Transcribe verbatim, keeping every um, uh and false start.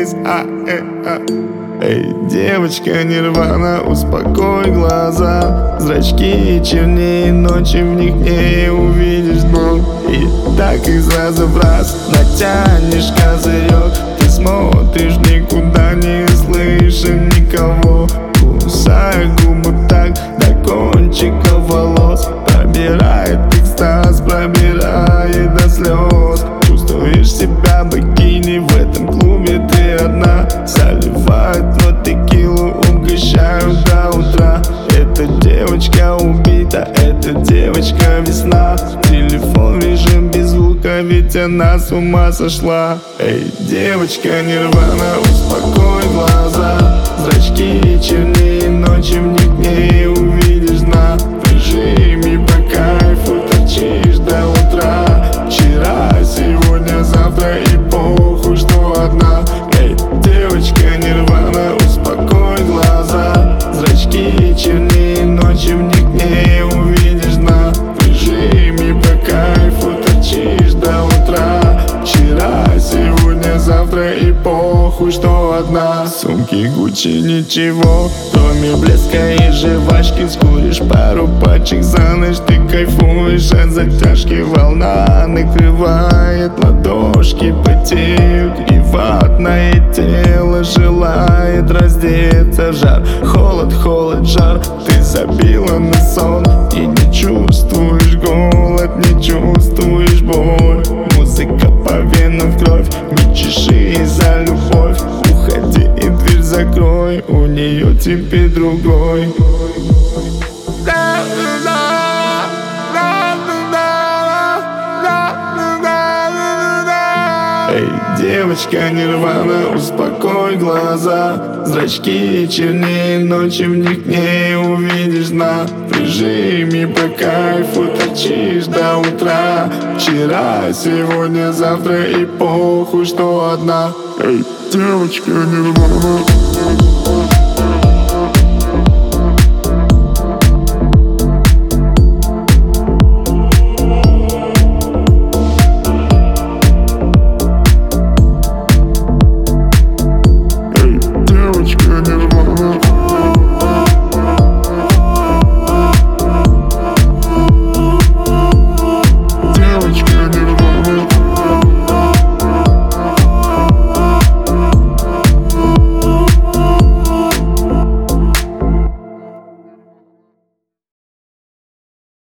This, а, э, а. Эй, девочка нирвана, успокой глаза. Зрачки чернее ночи, в них не увидишь дно. И так их раза в раз натянешь козырек. Ты смотришь никуда, не слыша никого. Кусая губы так до кончика волос. Пробирает экстаз, пробирает до слез. Чувствуешь себя богиней, в этом клубе ты одна. Заливают в текилу, угощают до утра. Эта девочка убита, эта девочка весна. Телефон в режим без звука, ведь она с ума сошла. Эй, девочка нирвана, успокой глаза. Зрачки чернее ночи, в них не увидишь дна. В режиме по кайфу торчишь до утра. Вчера, сегодня, завтра и похуй, что одна. Эй, девочка нирвана, успокой глаза. Зрачки чернее ночи, в них не увидишь дна. В режиме по кайфу торчишь до утра. Вчера, сегодня, завтра и похуй, что одна. Сумки Гуччи ничего, кроме блеска и жвачки. Скуришь пару пачек за ночь, ты кайфуешь от затяжки. Волна накрывает ладошки, потеют, и ватное тело желает раздеться. Жар, холод, холод, жар, ты забила на сон. И не чувствуешь голод, не чувствуешь боль. Музыка по венам в кровь, не чеши за любовь. Уходи и дверь закрой, у нее теперь другой. Эй, девочка нирвана, успокой глаза. Зрачки чернее ночи, в них не увидишь дна. В режиме по кайфу торчишь до утра. Вчера, сегодня, завтра и похуй, что одна. Эй, девочка нирвана.